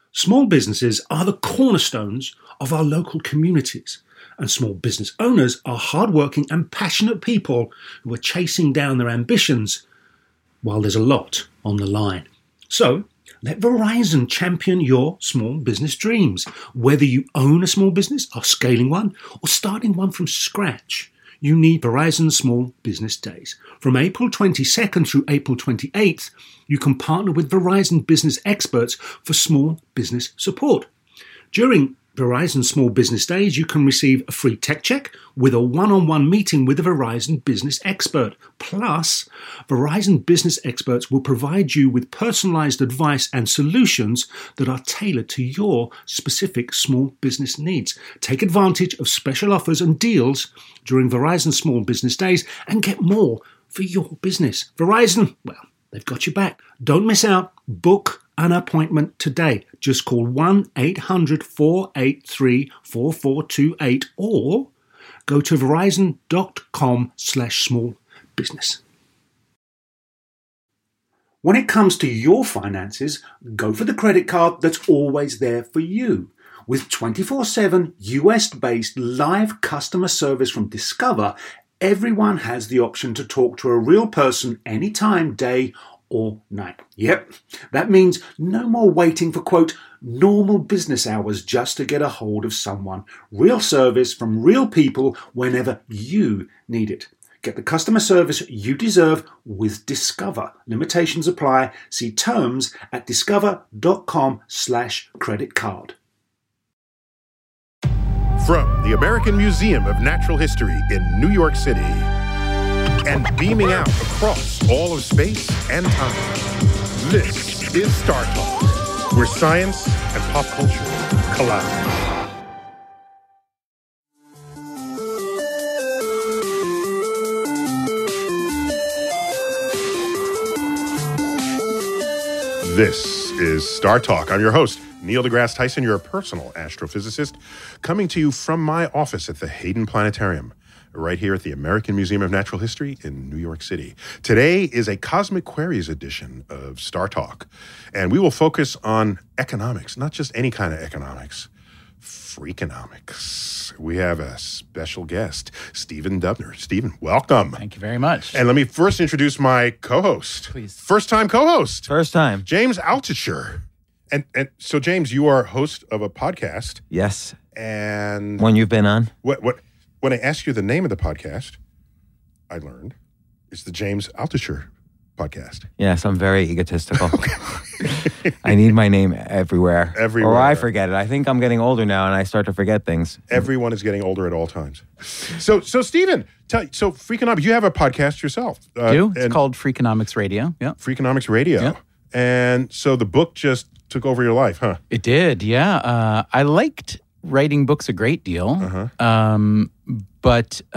Small businesses are the cornerstones of our local communities, and small business owners are hardworking and passionate people who are chasing down their ambitions while there's a lot on the line. So, let Verizon champion your small business dreams. Whether you own a small business, are scaling one, or starting one from scratch, you need Verizon Small Business Days. From April 22nd through April 28th, you can partner with Verizon business experts for small business support. During Verizon Small Business Days, you can receive a free tech check with a one-on-one meeting with a Verizon business expert. Plus, Verizon business experts will provide you with personalized advice and solutions that are tailored to your specific small business needs. Take advantage of special offers and deals during Verizon Small Business Days and get more for your business. Verizon, well, they've got your back. Don't miss out. Book an appointment today. Just call 1-800-483-4428 or go to verizon.com/smallbusiness. When it comes to your finances, go for the credit card that's always there for you. With 24/7 US-based live customer service from Discover, everyone has the option to talk to a real person anytime, day or night. Yep, that means no more waiting for, quote, normal business hours just to get a hold of someone. Real service from real people whenever you need it. Get the customer service you deserve with Discover. Limitations apply. See terms at discover.com/creditcard. From the American Museum of Natural History in New York City and beaming out across all of space and time, this is Star Talk, where science and pop culture collide. This is Star Talk. I'm your host, Neil deGrasse Tyson, your personal astrophysicist, coming to you from my office at the Hayden Planetarium, right here at the American Museum of Natural History in New York City. Today is a Cosmic Queries edition of Star Talk, and we will focus on economics, not just any kind of economics, Freakonomics. We have a special guest, Stephen Dubner. Stephen, welcome. Thank you very much. And let me first introduce my co-host. Please. First-time co-host. First time. James Altucher. And so, James, you are host of a podcast. Yes. And One you've been on? When I asked you the name of the podcast, I learned it's the James Altucher podcast. Yes, I'm very egotistical. I need my name everywhere. Everywhere. Or I forget it. I think I'm getting older now and I start to forget things. Everyone is getting older at all times. So Stephen, so Freakonomics, you have a podcast yourself. It's called Freakonomics Radio. Yeah. Freakonomics Radio. Yeah. And so the book just took over your life, huh? It did, yeah. I liked writing books a great deal. But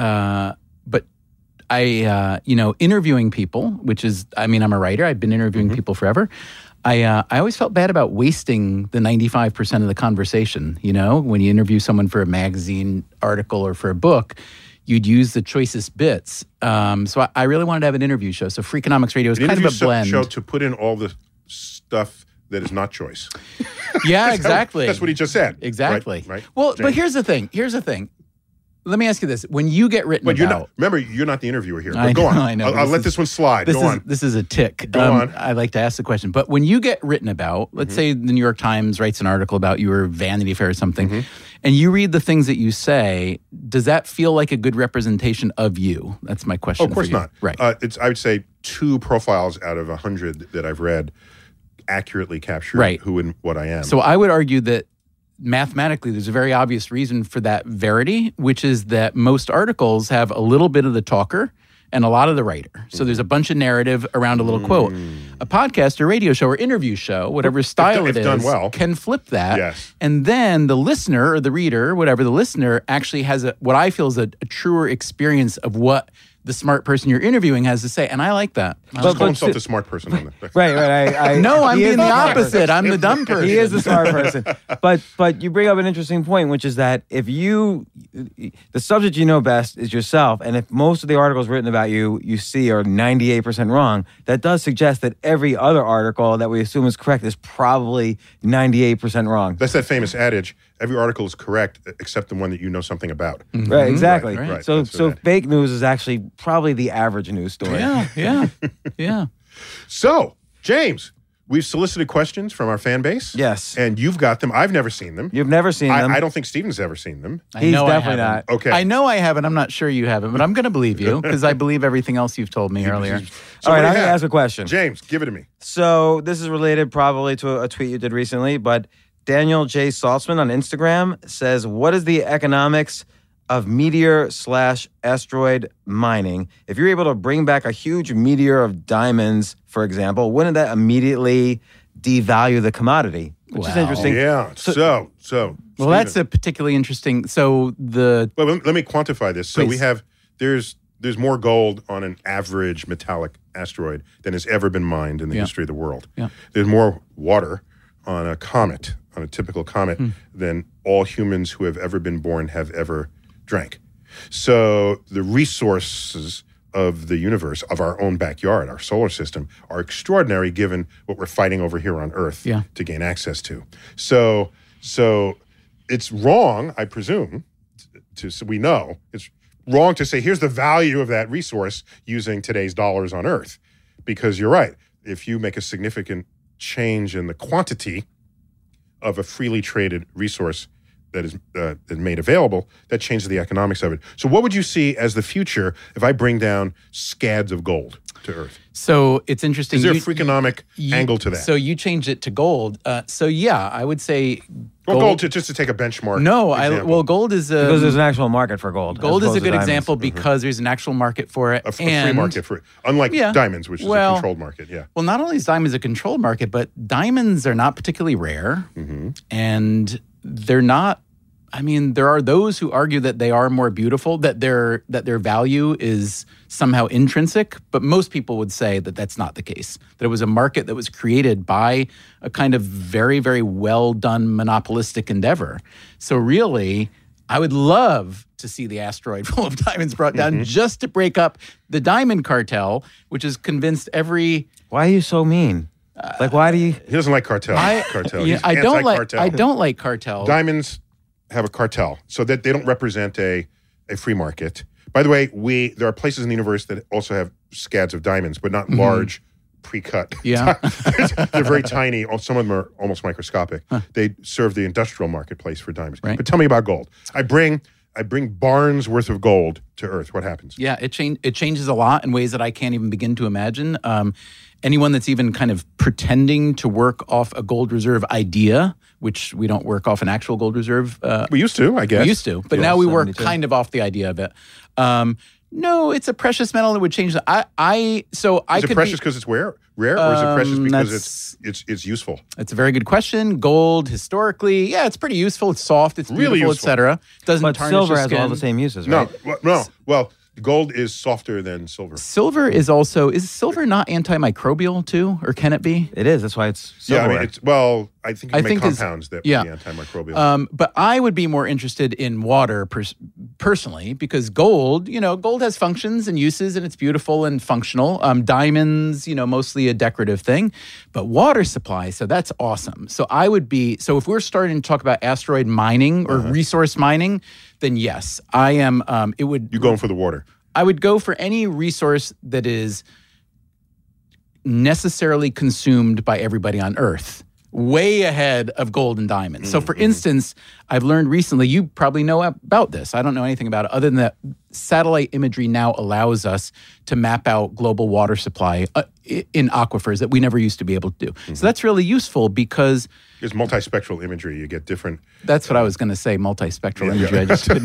I, interviewing people, which is, I'm a writer. I've been interviewing people forever. I always felt bad about wasting the 95% of the conversation. You know, when you interview someone for a magazine article or for a book, you'd use the choicest bits. So I really wanted to have an interview show. So Freakonomics Radio is kind of a blend. Show to put in all the stuff that is not choice. Yeah, exactly. That's what he just said. Exactly. Right? Well, James. but here's the thing. Let me ask you this. When you get written about... Remember, you're not the interviewer here. I But go know, on. I know. I'll let this one slide. Go on. This is a tick. Go on. I like to ask the question. But when you get written about, let's say the New York Times writes an article about you or Vanity Fair or something, and you read the things that you say, does that feel like a good representation of you? That's my question. Oh, of course for you. not. Right. I would say 2 profiles out of 100 that I've read accurately capture who and what I am. So I would argue that mathematically, there's a very obvious reason for that verity, which is that most articles have a little bit of the talker and a lot of the writer. So there's a bunch of narrative around a little quote. A podcast or radio show or interview show, whatever style it is, done well, can flip that. Yes. And then the listener or the reader, whatever the listener, actually has what I feel is a truer experience of what the smart person you're interviewing has to say. And I like that. Just call himself the smart person on the Right. No, I'm he is being the smart person. opposite. I'm the dumb person. He is the smart person. But you bring up an interesting point, which is that if the subject you know best is yourself, and if most of the articles written about you see are 98% wrong, that does suggest that every other article that we assume is correct is probably 98% wrong. That's that famous adage, every article is correct except the one that you know something about. Mm-hmm. Right, exactly. Right. So That's what fake news is actually probably the average news story. Yeah. So, James, we've solicited questions from our fan base. Yes. And you've got them. I've never seen them. You've never seen them. I don't think Stephen's ever seen them. He's know I definitely haven't. not. Okay. I know I haven't. I'm not sure you haven't, but I'm going to believe you because I believe everything else you've told me earlier. So All right, what do I'm you going to have? ask a question. James, give it to me. So this is related probably to a tweet you did recently, but Daniel J. Saltzman on Instagram says, what is the economics of meteor/asteroid mining? If you're able to bring back a huge meteor of diamonds, for example, wouldn't that immediately devalue the commodity? Which is Wow. interesting. Yeah. So Well, that's a particularly interesting. So Well, let me quantify this. So Please. there's more gold on an average metallic asteroid than has ever been mined in the history of the world. Yeah. There's more water on a comet, on a typical comet, than all humans who have ever been born have ever drank. So the resources of the universe, of our own backyard, our solar system, are extraordinary given what we're fighting over here on Earth to gain access to. So it's wrong, I presume, so we know, it's wrong to say, here's the value of that resource using today's dollars on Earth. Because you're right, if you make a significant change in the quantity of a freely traded resource that is made available, that changes the economics of it. So what would you see as the future if I bring down scads of gold to Earth? So it's interesting. Is there a freakonomic angle to that? So you changed it to gold. So yeah, I would say Well, gold just to take a benchmark. No, example. gold is a Because there's an actual market for gold. gold as is a opposed to good diamonds. example because there's an actual market for it. a free market for it. Unlike diamonds, which is a controlled market. Yeah. Well, not only is diamonds a controlled market, but diamonds are not particularly rare, and they're not. I mean, there are those who argue that they are more beautiful, that their value is somehow intrinsic, but most people would say that that's not the case. That it was a market that was created by a kind of very, very well done monopolistic endeavor. So really, I would love to see the asteroid full of diamonds brought down just to break up the diamond cartel, which has convinced every. Why are you so mean? Why do you? He doesn't like cartel. Cartel. Yeah, He's I don't anti-cartel. like. I don't like cartel. Diamonds have a cartel, so that they don't represent a free market. By the way, there are places in the universe that also have scads of diamonds, but not large, pre-cut. Yeah. They're very tiny. Some of them are almost microscopic. They serve the industrial marketplace for diamonds. Right. But tell me about gold. I bring barns worth of gold to Earth. What happens? Yeah, it changes a lot in ways that I can't even begin to imagine. Anyone that's even kind of pretending to work off a gold reserve idea, which we don't work off an actual gold reserve. We used to, I guess. We used to, but now we work kind of off the idea of it. No, it's a precious metal that would change the. Is it precious because it's rare, or is it precious because it's useful? It's a very good question. Gold, historically, yeah, it's pretty useful. It's soft. It's Really beautiful, useful. etc. Doesn't But tarnish silver your has skin. all the same uses, right? No. Well, gold is softer than silver. Silver is silver not antimicrobial too, or can it be? It is. That's why it's Yeah, silverware. I mean, I think you can make think it's- compounds that yeah. would be antimicrobial. But I would be more interested in water personally because gold has functions and uses and it's beautiful and functional. Diamonds, mostly a decorative thing, but water supply, so that's awesome. So if we're starting to talk about asteroid mining or resource mining, then yes, I am. You're going for the water. I would go for any resource that is necessarily consumed by everybody on Earth, way ahead of gold and diamonds. So, for instance, I've learned recently, you probably know about this. I don't know anything about it other than that satellite imagery now allows us to map out global water supply in aquifers that we never used to be able to do. So that's really useful because There's multispectral imagery. You get different. that's what I was going to say, multispectral imagery. I just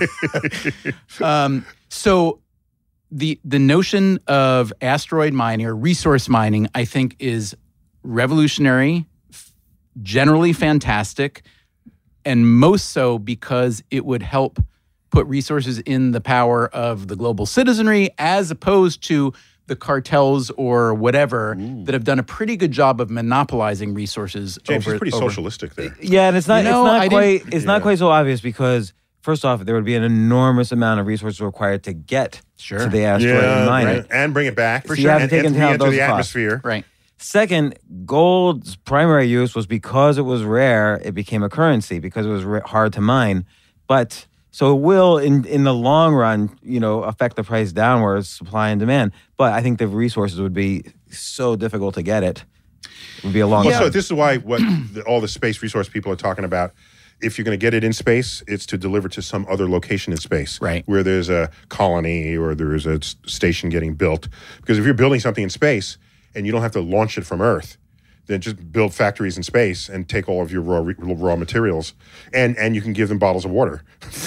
couldn't. So the notion of asteroid mining or resource mining, I think, is revolutionary, generally fantastic, and most so because it would help put resources in the power of the global citizenry as opposed to the cartels or whatever that have done a pretty good job of monopolizing resources. James, he's pretty socialistic there. Yeah, and it's not You know, not quite so obvious because first off, there would be an enormous amount of resources required to get to the asteroid and mine it. And bring it back. So you have to take into account those the costs. atmosphere. Right. Second, gold's primary use was because it was rare, it became a currency because it was hard to mine. But so it will, in the long run, affect the price downwards, supply and demand. But I think the resources would be so difficult to get it. It would be a long time. So this is why all the space resource people are talking about, if you're going to get it in space, it's to deliver to some other location in space. Right. Where there's a colony or there's a station getting built. Because if you're building something in space and you don't have to launch it from Earth, then just build factories in space and take all of your raw materials, and you can give them bottles of water.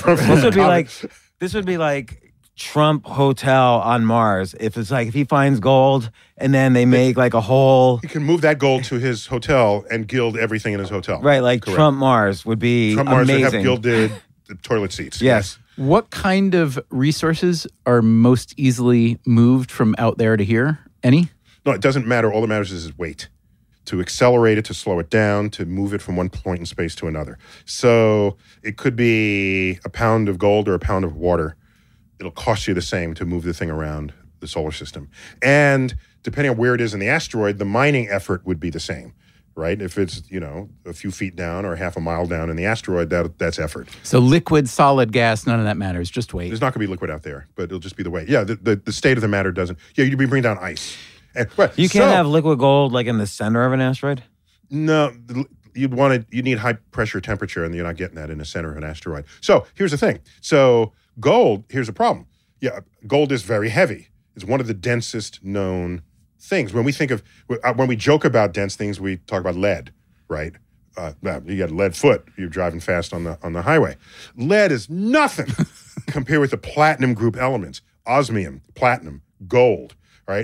This would be like Trump Hotel on Mars. If he finds gold and then they make like a whole, He can move that gold to his hotel and gild everything in his hotel. right? Like Correct. Trump Mars would be Trump Mars amazing. would have gilded toilet seats. Yes. What kind of resources are most easily moved from out there to here? Any? No, it doesn't matter. All that matters is weight. To accelerate it, to slow it down, to move it from one point in space to another. So it could be a pound of gold or a pound of water. It'll cost you the same to move the thing around the solar system. And depending on where it is in the asteroid, the mining effort would be the same, right? If it's, a few feet down or half a mile down in the asteroid, that's effort. So liquid, solid, gas, none of that matters. Just weight. There's not going to be liquid out there, but it'll just be the weight. Yeah, the state of the matter doesn't. Yeah, you'd be bringing down ice. You can't have liquid gold like in the center of an asteroid? No, you need high pressure temperature, and you're not getting that in the center of an asteroid. So here's the thing. So gold, here's the problem. Yeah, gold is very heavy. It's one of the densest known things. When we joke about dense things, we talk about lead, right? You got a lead foot. You're driving fast on the highway. Lead is nothing compared with the platinum group elements: osmium, platinum, gold. Right?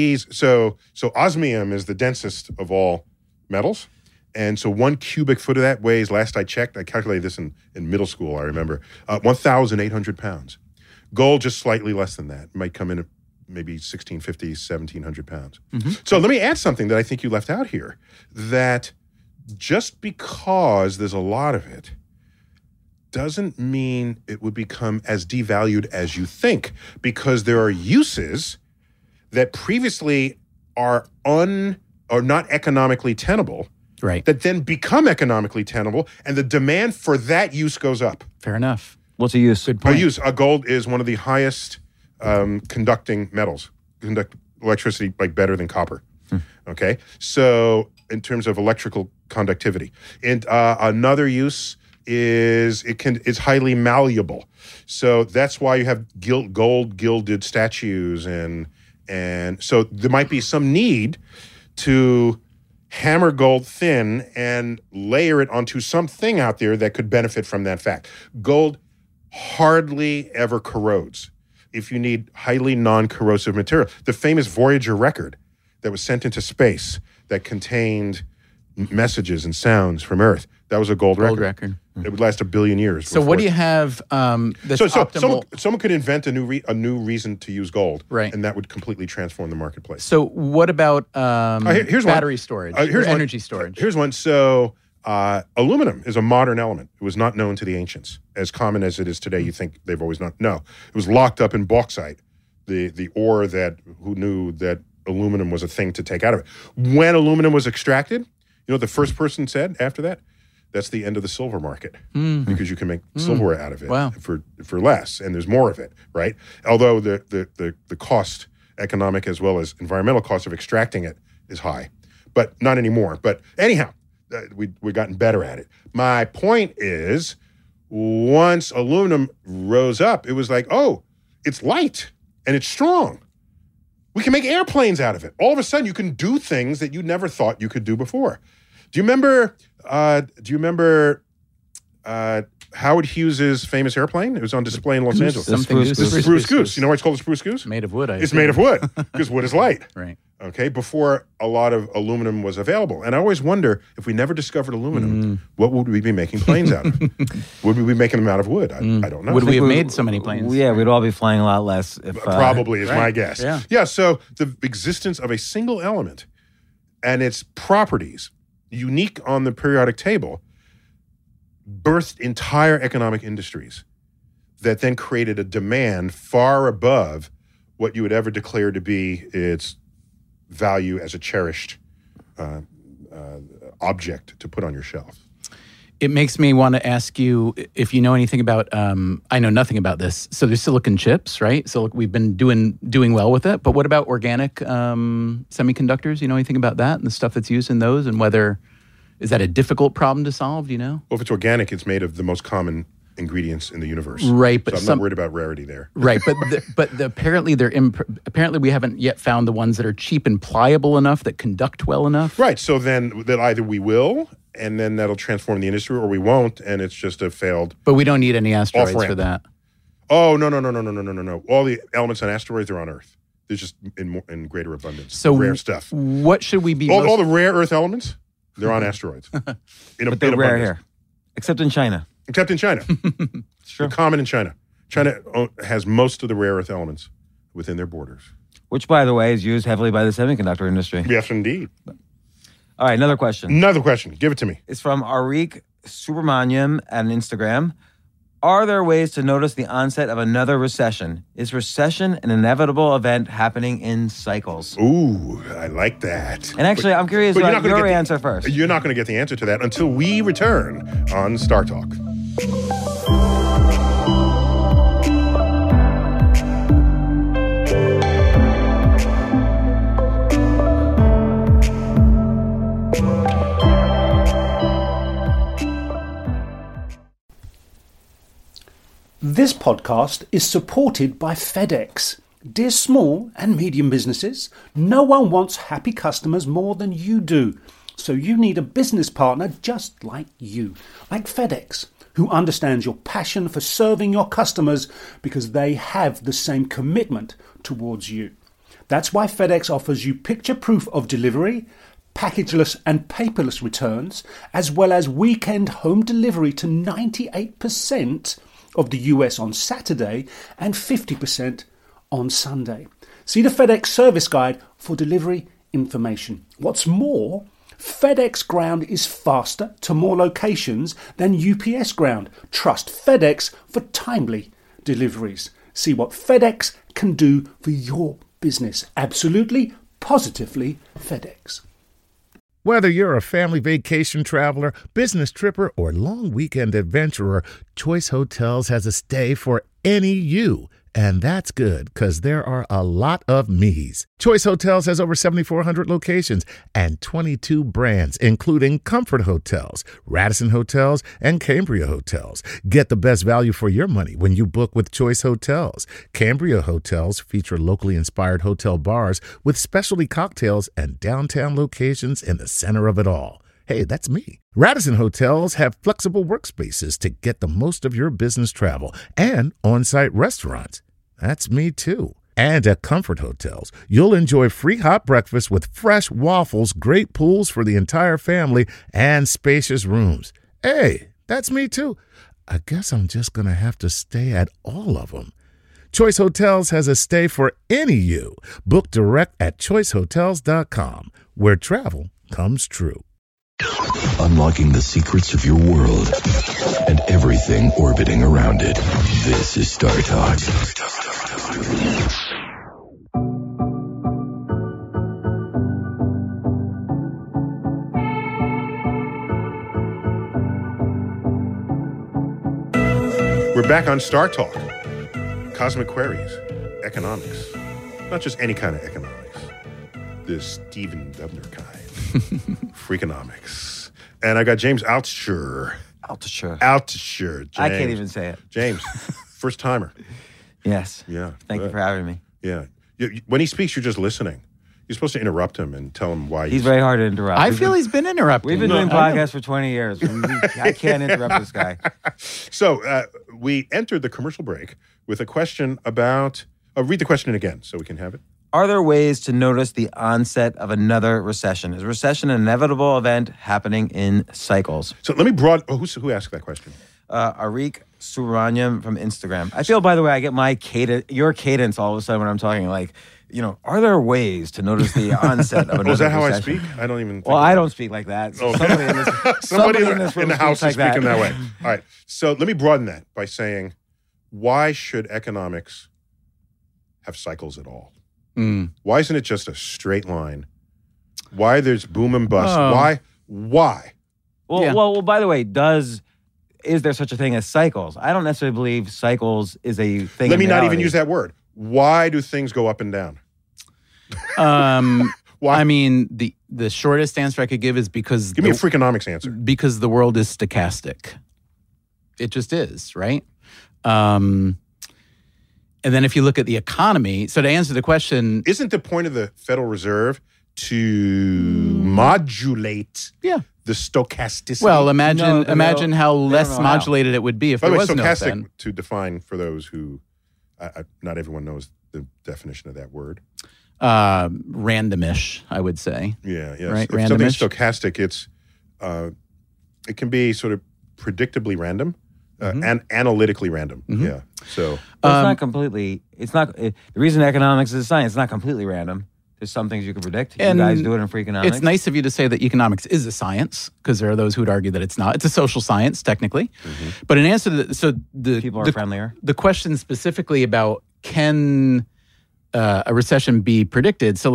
So osmium is the densest of all metals. And so 1 cubic foot of that weighs, last I checked, I calculated this in middle school, I remember, 1,800 pounds. Gold, just slightly less than that. It might come in at maybe 1,650, 1,700 pounds. Mm-hmm. So let me add something that I think you left out here, that just because there's a lot of it doesn't mean it would become as devalued as you think, because there are uses that previously are not economically tenable, right? That then become economically tenable, and the demand for that use goes up. Fair enough. What's a use? Good point. Gold is one of the highest conducting metals. Conduct electricity like better than copper. Okay, so in terms of electrical conductivity, and another use is it's highly malleable. So that's why you have gold gilded statues and so there might be some need to hammer gold thin and layer it onto something out there that could benefit from that fact. Gold hardly ever corrodes if you need highly non-corrosive material. The famous Voyager record that was sent into space that contained messages and sounds from Earth, that was a gold record. It would last 1 billion years. So what do you have optimal... Someone could invent a new reason to use gold, right, and that would completely transform the marketplace. So what about here's battery storage, energy storage? Here's one. So aluminum is a modern element. It was not known to the ancients. As common as it is today, you think they've always not. No, it was locked up in bauxite, the ore who knew that aluminum was a thing to take out of it. When aluminum was extracted, you know what the first person said after that? That's the end of the silver market, because you can make silverware out of it for less, and there's more of it, right? Although the cost, economic as well as environmental cost of extracting it is high, but not anymore. But anyhow, we've gotten better at it. My point is, once aluminum rose up, it was like, oh, it's light and it's strong. We can make airplanes out of it. All of a sudden, you can do things that you never thought you could do before. Do you remember Howard Hughes's famous airplane? It was on display in Los Angeles. The Spruce Goose. The Spruce Goose. You know why it's called the Spruce Goose? Made of wood. It's made of wood because wood is light. Right. okay, before a lot of aluminum was available. And I always wonder, if we never discovered aluminum, what would we be making planes out of? Would we be making them out of wood? I don't know. Would we have made so many planes? Yeah, we'd all be flying a lot less. If, Probably is my guess. Yeah. So the existence of a single element and its properties, unique on the periodic table, birthed entire economic industries that then created a demand far above what you would ever declare to be its value as a cherished object to put on your shelf. It makes me want to ask you if you know anything about. I know nothing about this. So there's silicon chips, right? So we've been doing well with it. But what about organic semiconductors? You know anything about that and the stuff that's used in those, and whether is that a difficult problem to solve? Do you know? Well, if it's organic, it's made of the most common ingredients in the universe. Right, but so I'm not worried about rarity there. Right, but apparently apparently we haven't yet found the ones that are cheap and pliable enough that conduct well enough. Right. So then that either we will, and then that'll transform the industry, or we won't, and it's just a failed. But we don't need any asteroids off-ramp for that. Oh no. All the elements on asteroids are on Earth. They're just in greater abundance. So rare stuff. What should we be? All the rare Earth elements, they're on asteroids. but they're rare here, except in China. Except in China. It's true. They're common in China. China has most of the rare earth elements within their borders. Which, by the way, is used heavily by the semiconductor industry. Yes, indeed. All right, another question. Another question. Give it to me. It's from Arik Subramaniam on Instagram. Are there ways to notice the onset of another recession? Is recession an inevitable event happening in cycles? Ooh, I like that. And actually, I'm curious But you're about not gonna your get answer first. You're not going to get the answer to that until we return on Star Talk. This podcast is supported by FedEx. Dear small and medium businesses, no one wants happy customers more than you do. So you need a business partner just like you, like FedEx, who understands your passion for serving your customers because they have the same commitment towards you. That's why FedEx offers you picture proof of delivery, packageless and paperless returns, as well as weekend home delivery to 98% of the US on Saturday and 50% on Sunday. See the FedEx service guide for delivery information. What's more, FedEx Ground is faster to more locations than UPS Ground. Trust FedEx for timely deliveries. See what FedEx can do for your business. Absolutely, positively FedEx. Whether you're a family vacation traveler, business tripper, or long weekend adventurer, Choice Hotels has a stay for any you. And that's good, because there are a lot of me's. Choice Hotels has over 7,400 locations and 22 brands, including Comfort Hotels, Radisson Hotels, and Cambria Hotels. Get the best value for your money when you book with Choice Hotels. Cambria Hotels feature locally inspired hotel bars with specialty cocktails and downtown locations in the center of it all. Hey, that's me. Radisson Hotels have flexible workspaces to get the most of your business travel and on-site restaurants. That's me too. And at Comfort Hotels, you'll enjoy free hot breakfast with fresh waffles, great pools for the entire family, and spacious rooms. Hey, that's me too. I guess I'm just going to have to stay at all of them. Choice Hotels has a stay for any you. Book direct at choicehotels.com, where travel comes true. Unlocking the secrets of your world and everything orbiting around it. This is Star Talk. We're back on Star Talk. Cosmic Queries. Economics. Not just any kind of economics. The Stephen Dubner kind. Freakonomics. And I got James Altucher. James. I can't even say it. James, first timer. Yes. Yeah. Thank you for having me. Yeah. When he speaks, you're just listening. You're supposed to interrupt him and tell him why He's very hard to interrupt. I feel he's been interrupted. We've been doing podcasts for 20 years. I can't interrupt this guy. So we entered the commercial break with a question about... read the question again so we can have it. Are there ways to notice the onset of another recession? Is recession an inevitable event happening in cycles? So let me who asked that question? Arik Suranyam from Instagram. I feel, by the way, I get your cadence all of a sudden when I'm talking. Like, are there ways to notice the onset of another Is that how I recession? speak? I don't even. Well, I don't speak like that. So somebody in this room the house is speaks like speaking that way. All right. So let me broaden that by saying, why should economics have cycles at all? Why isn't it just a straight line? Why there's boom and bust? Why? Well, by the way, is there such a thing as cycles? I don't necessarily believe cycles is a thing. Let me not even use that word. Why do things go up and down? Why? I mean, the shortest answer I could give is because give me a Freakonomics answer. Because the world is stochastic. It just is, right? And then if you look at the economy, so to answer the question, isn't the point of the Federal Reserve to modulate the stochasticity? Well, imagine how less modulated it would be if there was no stochastic, Fed. to define for those who not everyone knows the definition of that word. Randomish, I would say. Yeah, yes. Right, If something's randomish. stochastic, it can be sort of predictably random and analytically random. Yeah. So it's not completely. It's not the reason economics is a science. It's not completely random. There's some things you can predict. You guys do it in Freakonomics. It's nice of you to say that economics is a science, because there are those who would argue that it's not. It's a social science, technically. But in answer to people are friendlier. The question specifically about can a recession be predicted? So,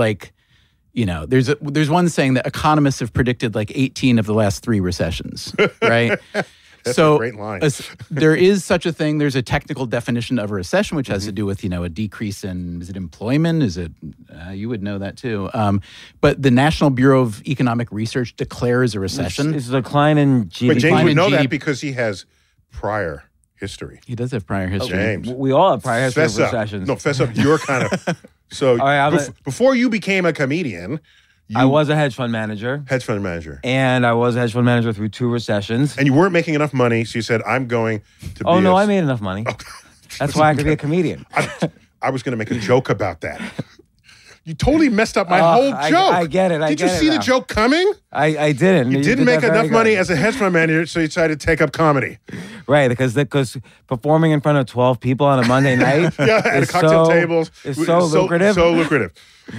there's one saying that economists have predicted 18 of the last 3 recessions, right? That's a great line. There is such a thing. There's a technical definition of a recession, which has to do with, a decrease in, is it employment? Is it, you would know that too. But the National Bureau of Economic Research declares a recession. It's a decline in GDP. But James would know that because he has prior history. He does have prior history. James. We all have prior history of Fess up. recessions. No, fess up. You're kind of... So before you became a comedian... I was a hedge fund manager. And I was a hedge fund manager through 2 recessions. And you weren't making enough money, so you said, I'm going to be I made enough money. That's why I could be a comedian. I was going to make a joke about that. You totally messed up my whole joke. I get it. Did you see the joke coming? I didn't. You didn't make enough money as a hedge fund manager, so you decided to take up comedy. Right, because performing in front of 12 people on a Monday night at cocktail tables is so lucrative. So lucrative.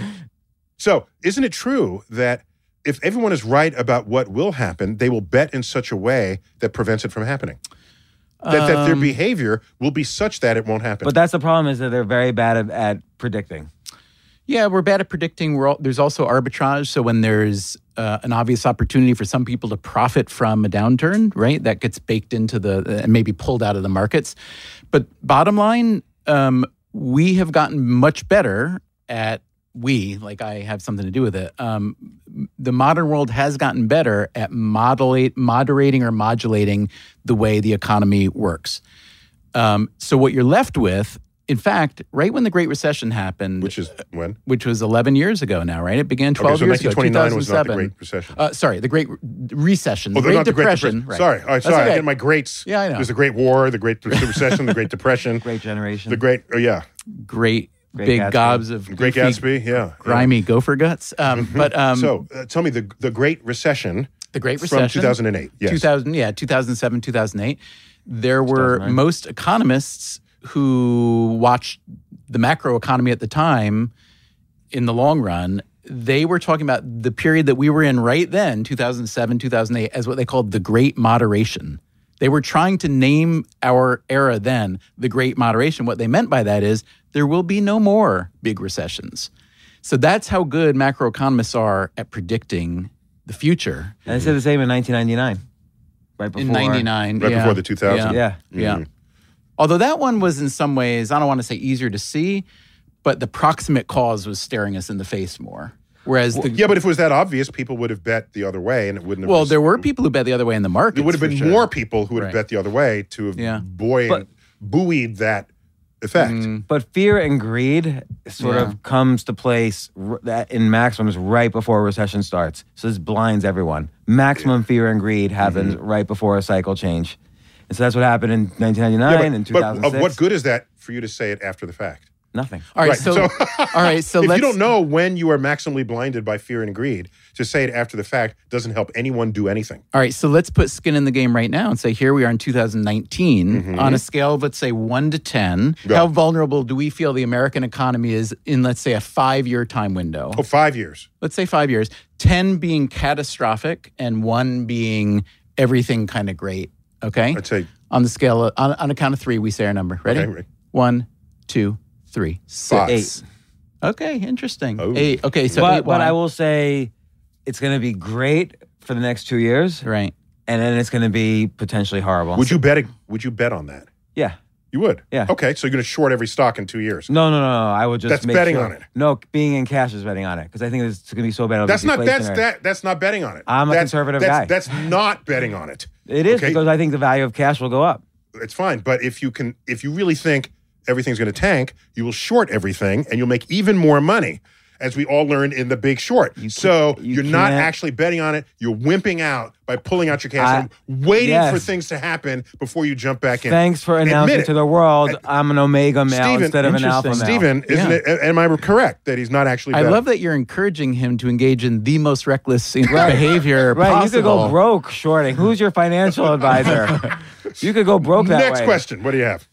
So, isn't it true that if everyone is right about what will happen, they will bet in such a way that prevents it from happening? That their behavior will be such that it won't happen. But that's the problem, is that they're very bad at predicting. Yeah, we're bad at predicting. There's also arbitrage. So when there's an obvious opportunity for some people to profit from a downturn, right, that gets baked into and maybe pulled out of the markets. But bottom line, we have gotten much better at I have something to do with it. The modern world has gotten better at moderating or modulating the way the economy works. So what you're left with, in fact, right when the Great Recession happened, which is when? Which was 11 years ago now, right? It began 12 years ago. 1929 was not the Great Recession. Sorry, the Great Recession. Oh, the Great not Depression. The Great Sorry. All right, sorry. Okay. I get my greats. Yeah, I know. There's the Great War, the Great Recession, the Great Depression. Great Generation. The Great, Great big Gatsby. gobs of Great goofy, Gatsby, grimy gopher guts. So tell me the Great Recession. The Great Recession from 2008. Yes. 2007, 2008. There were most economists who watched the macro economy at the time. In the long run, they were talking about the period that we were in right then, 2007, 2008, as what they called the Great Moderation. They were trying to name our era then the Great Moderation. What they meant by that is there will be no more big recessions. So that's how good macroeconomists are at predicting the future. And they said the same in 1999. Right before. In 99. Right before the 2000s. Yeah. Although that one was in some ways, I don't want to say easier to see, but the proximate cause was staring us in the face more. Whereas but if it was that obvious, people would have bet the other way, and it wouldn't have. Well, there were people who bet the other way in the market. There would have been more people who would have bet the other way to have buoyed that effect. But fear and greed sort of comes to place in maximums right before a recession starts. So this blinds everyone. Maximum fear and greed happens right before a cycle change. And so that's what happened in 1999 and 2006. But of what good is that for you to say it after the fact? Nothing. All right, Right, so, so- all right, so If let's you don't know when you are maximally blinded by fear and greed, to say it after the fact doesn't help anyone do anything. All right, so let's put skin in the game right now and say here we are in 2019 on a scale of, let's say, 1 to 10. Yeah. How vulnerable do we feel the American economy is in, let's say, a 5-year time window? Oh, 5 years. Let's say 5 years. 10 being catastrophic and 1 being everything kind of great. Okay? I'd say On the scale of, on a count of 3, we say our number. Ready? Okay, ready. 1, 2, 3, 6. 8. Okay, interesting. Oh. 8. Okay, so 8. But I will say it's going to be great for the next 2 years, Right. and then it's going to be potentially horrible. Would you bet on that? Yeah. You would? Yeah. Okay, so you're going to short every stock in 2 years. No. I would just That's make betting sure. on it. No, being in cash is betting on it because I think it's going to be so bad. it'll be That's not deflationary. that's not betting on it. I'm a conservative guy. That's not betting on it. It is Okay? because I think the value of cash will go up. It's fine, but if you really think everything's going to tank, you will short everything and you'll make even more money, as we all learned in The Big Short. You're not can't- actually betting on it. You're wimping out by pulling out your cash and waiting yes. for things to happen before you jump back in. Thanks for Admit announcing it. to the world I'm an omega male Stephen, instead of an alpha male. Stephen, isn't it? Am I correct that he's not actually I betting? love that you're encouraging him to engage in the most reckless behavior Right, possible. you could go broke shorting. Who's your financial advisor? You could go broke that Next way. question. What do you have?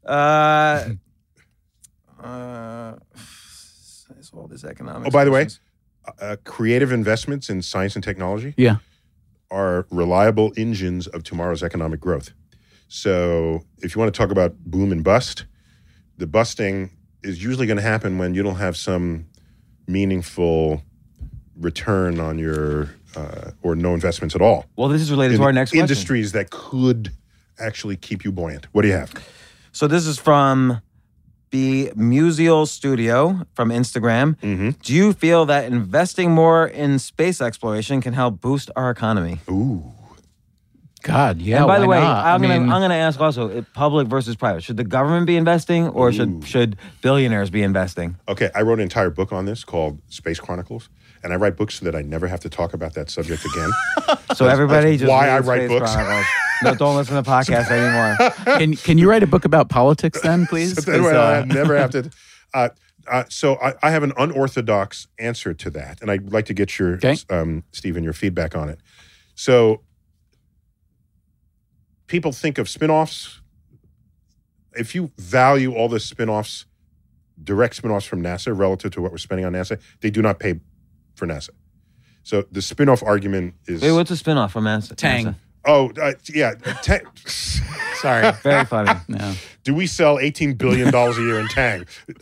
It's all this economics. Oh, by the way, questions. creative investments in science and technology Yeah. are reliable engines of tomorrow's economic growth. So if you want to talk about boom and bust, the busting is usually going to happen when you don't have some meaningful return on your or no investments at all. Well, this is related in to our next question. industries that could actually keep you buoyant. What do you have? So this is from the Musial Studio from Instagram. Mm-hmm. Do you feel that investing more in space exploration can help boost our economy? Ooh. God, yeah. And by the why way, not? I'm I mean, gonna ask also, public versus private. Should the government be investing, or should billionaires be investing? Okay, I wrote an entire book on this called Space Chronicles, and I write books so that I never have to talk about that subject again. So everybody just why I read write Space books. Chronicles. No, don't listen to podcasts anymore. can you write a book about politics then, please? So that 'Cause, way I never have to. So I have an unorthodox answer to that, and I'd like to get your, Okay. Stephen, your feedback on it. So people think of spinoffs. If you value all the spinoffs, direct spinoffs from NASA relative to what we're spending on NASA, they do not pay for NASA. So the spinoff argument is Wait, what's a spinoff from NASA? Tang. oh yeah. Sorry. Very funny. No. Do we sell $18 billion a year in Tang?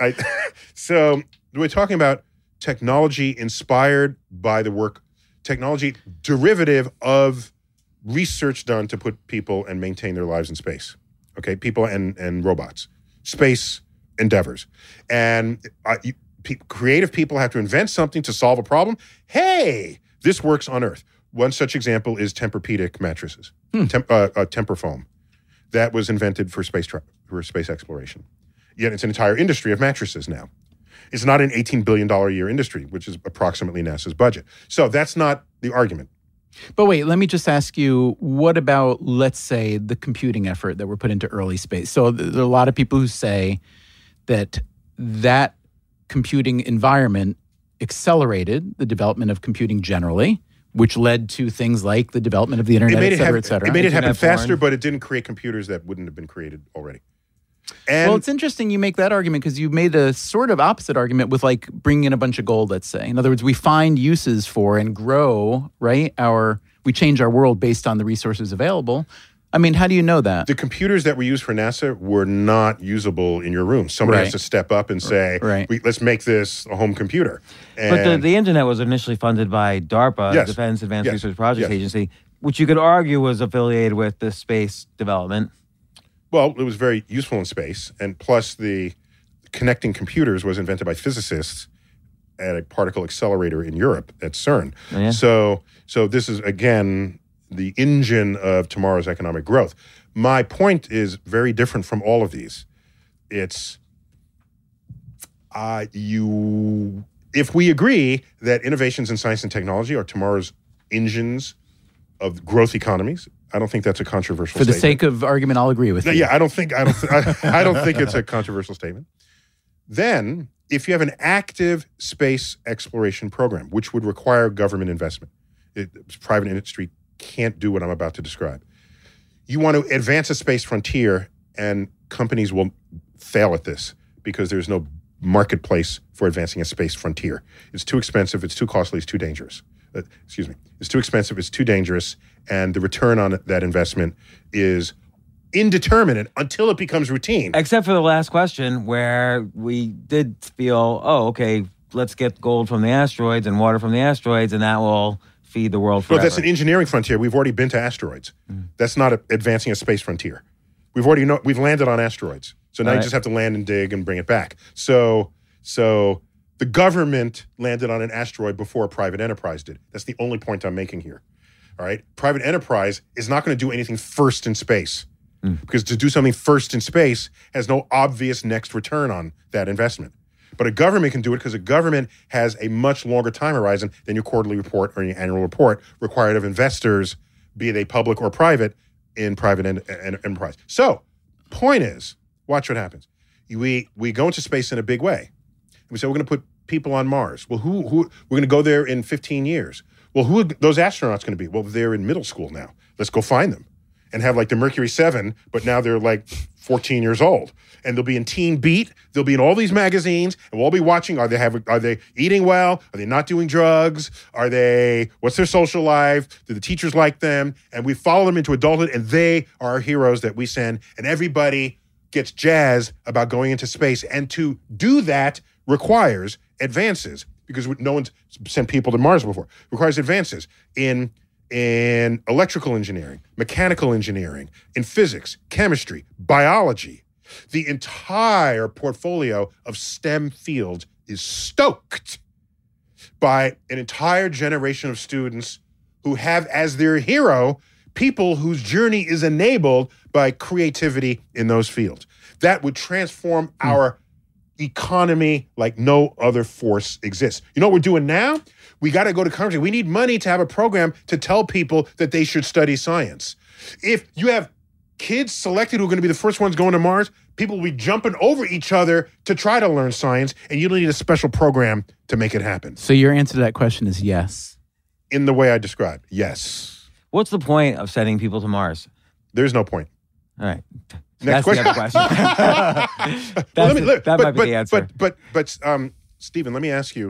So we're talking about technology inspired by the work, technology derivative of research done to put people and maintain their lives in space. Okay, people and robots, space endeavors. And creative people have to invent something to solve a problem. Hey, this works on Earth. One such example is Tempur-Pedic mattresses, Tempur foam. That was invented for space exploration. Yet it's an entire industry of mattresses now. It's not an $18 billion a year industry, which is approximately NASA's budget. So that's not the argument. But wait, let me just ask you, what about, let's say, the computing effort that were put into early space? So there are a lot of people who say that computing environment accelerated the development of computing generally, which led to things like the development of the internet, et cetera, et cetera. It made it happen Internet porn. faster, but it didn't create computers that wouldn't have been created already. And Well, it's interesting you make that argument because you made a sort of opposite argument with like bringing in a bunch of gold, let's say. In other words, we find uses for and grow, right? We change our world based on the resources available. I mean, how do you know that? the computers that were used for NASA were not usable in your room. Somebody has Right. to step up and say, Right. let's make this a home computer. But And the internet was initially funded by DARPA, Yes. Defense Advanced Yes. Research Projects Yes. Agency, which you could argue was affiliated with the space development. well, it was very useful in space. And plus the connecting computers was invented by physicists at a particle accelerator in Europe at CERN. Oh, yeah. So this is, again, the engine of tomorrow's economic growth. My point is very different from all of these. It's if we agree that innovations in science and technology are tomorrow's engines of growth economies, I don't think that's a controversial For the statement. sake of argument, I'll agree with you. Yeah, I don't think it's a controversial statement. Then, if you have an active space exploration program, which would require government investment, private industry can't do what I'm about to describe. You want to advance a space frontier, and companies will fail at this because there's no marketplace for advancing a space frontier. It's too expensive, it's too costly, it's too dangerous. It's too expensive, it's too dangerous, and the return on that investment is indeterminate until it becomes routine. Except for the last question where we did feel, oh, okay, let's get gold from the asteroids and water from the asteroids, and that will feed the world forever. But that's an engineering frontier. We've already been to asteroids. That's not advancing a space frontier. We've landed on asteroids. So now you just have to land and dig and bring it back. So the government landed on an asteroid before a private enterprise did. That's the only point I'm making here. All right? Private enterprise is not going to do anything first in space. Because to do something first in space has no obvious next return on that investment. But a government can do it because a government has a much longer time horizon than your quarterly report or your annual report required of investors, be they public or private, in private enterprise. So, point is, watch what happens. We go into space in a big way. We say we're going to put people on Mars. Well, who we're going to go there in 15 years. Well, who are those astronauts going to be? Well, they're in middle school now. Let's go find them. And have like the Mercury 7, but now they're like 14 years old. And they'll be in Teen Beat. They'll be in all these magazines, and we'll all be watching. Are they eating well? Are they not doing drugs? What's their social life? Do the teachers like them? And we follow them into adulthood, and they are our heroes that we send. And everybody gets jazzed about going into space. And to do that requires advances, because no one's sent people to Mars before. It requires advances in electrical engineering, mechanical engineering, in physics, chemistry, biology. The entire portfolio of STEM fields is stoked by an entire generation of students who have as their hero people whose journey is enabled by creativity in those fields. That would transform our economy like no other force exists. You know what we're doing now? We got to go to conferences. We need money to have a program to tell people that they should study science. If you have kids selected who are going to be the first ones going to Mars, people will be jumping over each other to try to learn science, and you don't need a special program to make it happen. So your answer to that question is yes. In the way I described, yes. What's the point of sending people to Mars? There's no point. All right. Next That's question. the other question. That might be the answer. But Stephen, let me ask you,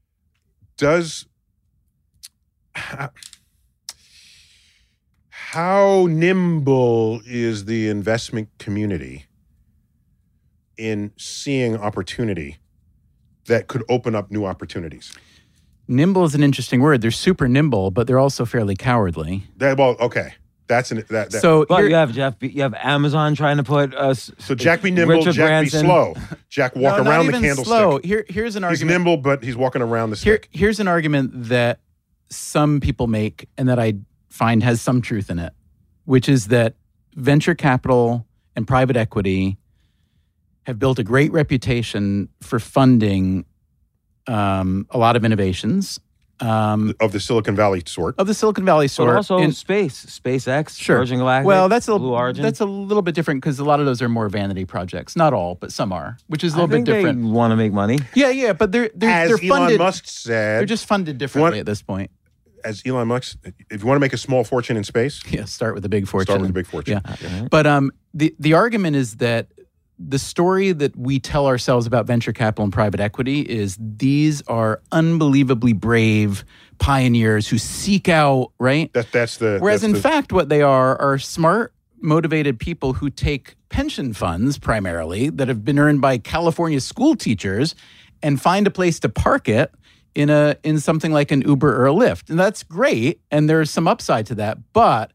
how nimble is the investment community in seeing opportunity that could open up new opportunities? Nimble is an interesting word. They're super nimble, but they're also fairly cowardly. Okay. So but you have Amazon trying to put so Jack be nimble, Richard Jack Branson. be slow. Jack walk around the candlestick. Slow. Here's an argument. He's nimble, but he's walking around the stick. Here's an argument that some people make and that I find has some truth in it, which is that venture capital and private equity have built a great reputation for funding a lot of innovations. Of the Silicon Valley sort. Of the Silicon Valley sort. But also SpaceX, sure. Virgin Galactic, well, that's Blue Origin. That's a little bit different because a lot of those are more vanity projects. Not all, but some are, which is a little bit different. They want to make money. Yeah, but they're As funded. Elon Musk said, they're just funded differently at this point. As Elon Musk, if you want to make a small fortune in space, start with a big fortune. Start with a big fortune. Yeah, but the argument is that the story that we tell ourselves about venture capital and private equity is these are unbelievably brave pioneers who seek out, right? Whereas in fact, what they are smart, motivated people who take pension funds primarily that have been earned by California school teachers and find a place to park it in something like an Uber or a Lyft. And that's great. And there's some upside to that. But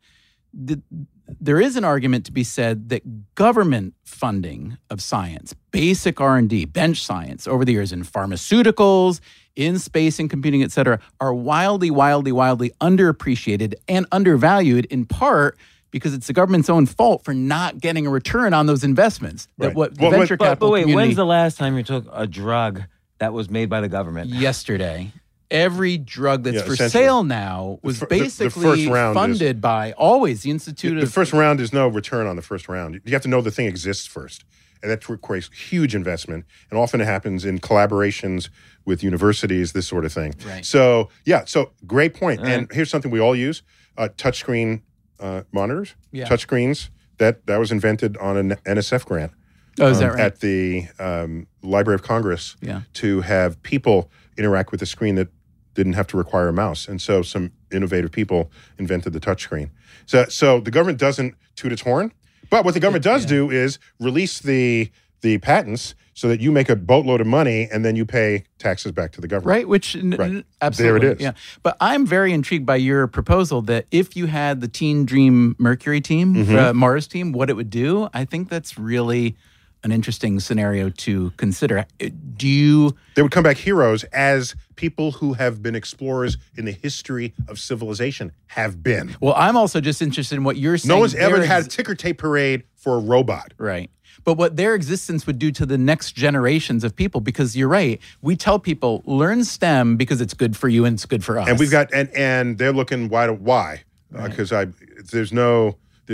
there is an argument to be said that government funding of science, basic R&D, bench science over the years in pharmaceuticals, in space and computing, et cetera, are wildly, wildly, wildly underappreciated and undervalued in part because it's the government's own fault for not getting a return on those investments. Right. But wait, when's the last time you took a drug that was made by the government? Yesterday. Every drug that's for sale now was basically the first round funded by always the Institute of... The first round is no return on the first round. You have to know the thing exists first. and that requires huge investment. And often it happens in collaborations with universities, this sort of thing. Right. So, so great point. And here's something we all use, touchscreen monitors, touchscreens. That was invented on an NSF grant. Oh, is that right? At the Library of Congress to have people interact with the screen that didn't have to require a mouse. And so some innovative people invented the touchscreen. So the government doesn't toot its horn, but what the government does do is release the patents so that you make a boatload of money and then you pay taxes back to the government. Right, which absolutely. There it is. Yeah. But I'm very intrigued by your proposal that if you had the Teen Dream Mercury team, Mars team, what it would do. I think that's really an interesting scenario to consider. They would come back heroes as people who have been explorers in the history of civilization have been. Well, I'm also just interested in what you're saying. No one's ever had a ticker tape parade for a robot. Right. But what their existence would do to the next generations of people, because you're right, we tell people, learn STEM because it's good for you and it's good for us. And we've got, and they're looking, why? Because there's no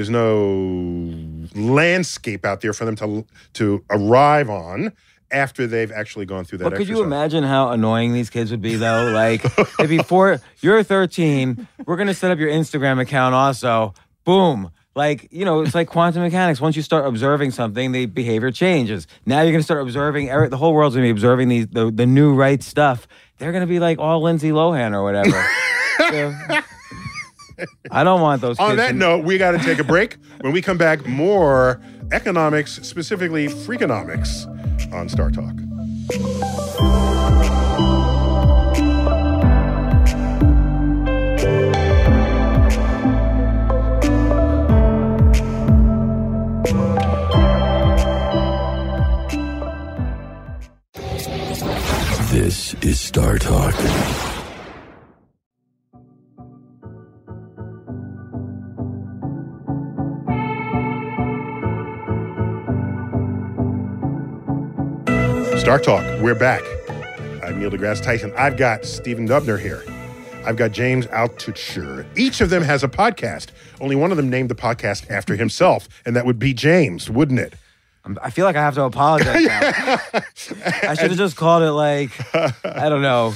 landscape out there for them to arrive on after they've actually gone through that exercise. Could you imagine how annoying these kids would be, though? Like, if before you're 13, we're going to set up your Instagram account also. Boom. Like, it's like quantum mechanics. Once you start observing something, the behavior changes. Now you're going to start observing, the whole world's going to be observing the new right stuff. They're going to be like all Lindsay Lohan or whatever. I don't want those kids. On that note, we got to take a break. When we come back, more economics, specifically Freakonomics, on Star Talk. This is Star Talk. Star Talk, we're back. I'm Neil deGrasse Tyson. I've got Stephen Dubner here. I've got James Altucher. Each of them has a podcast. Only one of them named the podcast after himself, and that would be James, wouldn't it? I feel like I have to apologize now. I should have just called it like, I don't know,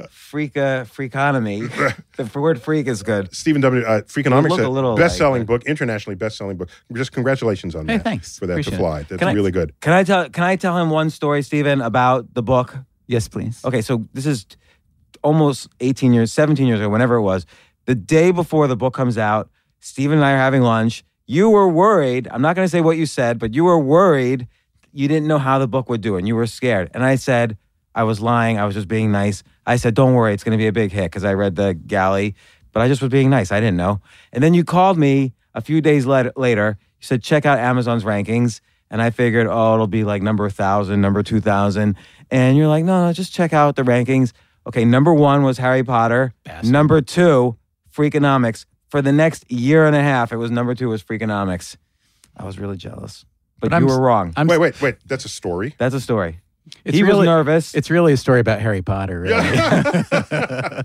freakonomy. The word freak is good. Stephen W. Freakonomics, best-selling book, internationally best-selling book. Just congratulations on that. Hey, thanks. For that Appreciate to fly. That's really good. Can I tell him one story, Stephen, about the book? Yes, please. Okay, so this is almost 17 years ago, whenever it was. The day before the book comes out, Stephen and I are having lunch. You were worried, I'm not going to say what you said, but you were worried you didn't know how the book would do and you were scared. And I said, I was lying, I was just being nice. I said, don't worry, it's going to be a big hit because I read the galley, but I just was being nice, I didn't know. And then you called me a few days later, you said, check out Amazon's rankings. And I figured, it'll be like number 1,000, number 2,000. And you're like, no, just check out the rankings. Okay, number 1 was Harry Potter. Bastard. Number 2, Freakonomics. For the next year and a half, it was number 2 was Freakonomics. I was really jealous. But you were wrong. Wait. That's a story? That's a story. He was nervous. It's really a story about Harry Potter, really.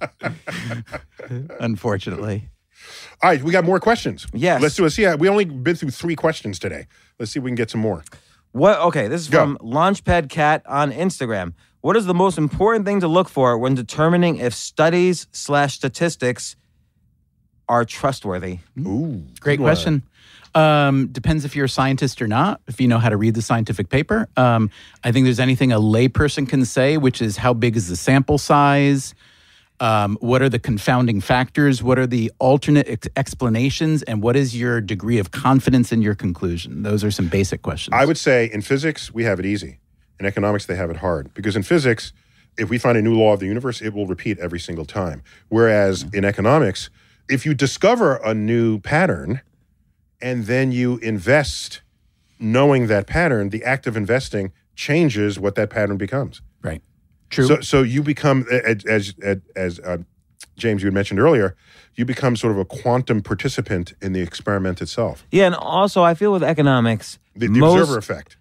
Unfortunately. All right, we got more questions. Yes. Let's do it. We only been through 3 questions today. Let's see if we can get some more. Okay, this is from Launchpad Cat on Instagram. What is the most important thing to look for when determining if studies/statistics are trustworthy? Ooh, great question. Depends if you're a scientist or not, if you know how to read the scientific paper. I think there's anything a layperson can say, which is how big is the sample size? What are the confounding factors? What are the alternate explanations? And what is your degree of confidence in your conclusion? Those are some basic questions. I would say in physics, we have it easy. In economics, they have it hard. Because in physics, if we find a new law of the universe, it will repeat every single time. Whereas in economics, if you discover a new pattern and then you invest knowing that pattern, the act of investing changes what that pattern becomes. Right. True. So you become, as James, you had mentioned earlier, you become sort of a quantum participant in the experiment itself. Yeah, and also I feel with economics, the observer effect.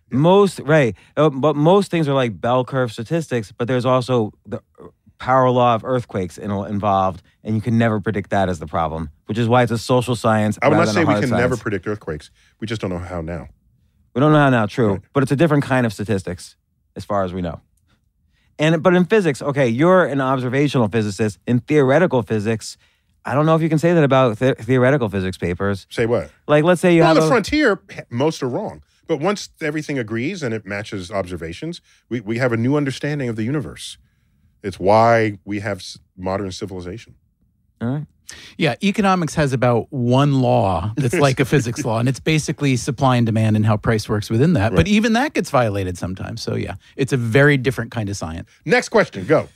But most things are like bell curve statistics, but there's also the power law of earthquakes involved, and you can never predict that as the problem, which is why it's a social science. I would not say we can never predict earthquakes. We just don't know how now. We don't know how now, true, but it's a different kind of statistics as far as we know. But in physics, okay, you're an observational physicist. In theoretical physics, I don't know if you can say that about theoretical physics papers. Say what? Like, let's say you Well, have on the frontier, most are wrong. But once everything agrees and it matches observations, we have a new understanding of the universe. It's why we have modern civilization. All right. Yeah, economics has about one law that's like a physics law, and it's basically supply and demand and how price works within that. Right. But even that gets violated sometimes. So yeah, it's a very different kind of science. Next question, go.